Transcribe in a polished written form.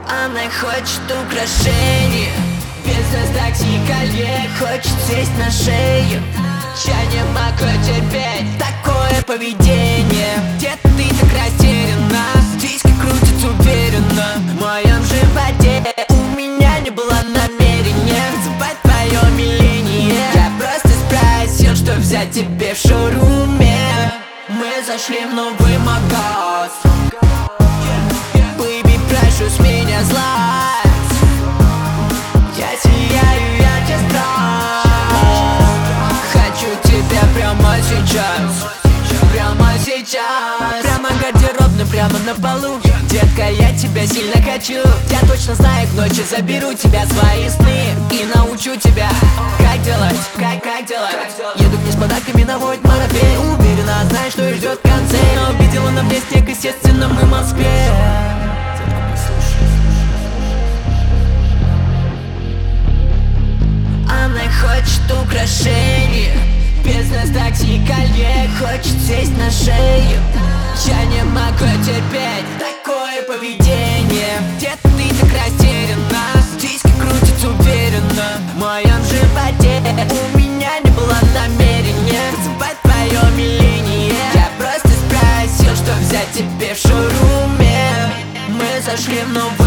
Она хочет украшений, бизнес-такси, коллег, хочет сесть на шею. Я не могу терпеть такое поведение. Где-то ты так растеряна, диски крутят уверенно в моем животе. У меня не было намерения звать твое умиление. Я просто спросил, что взять тебе в шоуруме. Мы зашли в новый магаз. Baby, прошу с меня злость. Я сияю, я тебе страсть. Хочу тебя прямо сейчас. Прямо сейчас. Прямо гардеробно, прямо на полу. Детка, я тебя сильно хочу. Я точно знаю, к ночи заберу тебя в свои сны и научу тебя, как делать, как делать. Еду вниз с подарками на Войт Марабей. Уверена, знаешь, что ждет в конце. Но увидела на мне снег, естественно, мы в Москве. Она хочет украшений, бизнес-такси, коллег, хочет сесть на шею. Я не могу терпеть такое поведение. Где-то ты так растеряна, диски крутят уверенно в моем животе. У меня не было намерения звать твое умиление. Я просто спросил, что взять тебе в шоуруме. Мы зашли в новый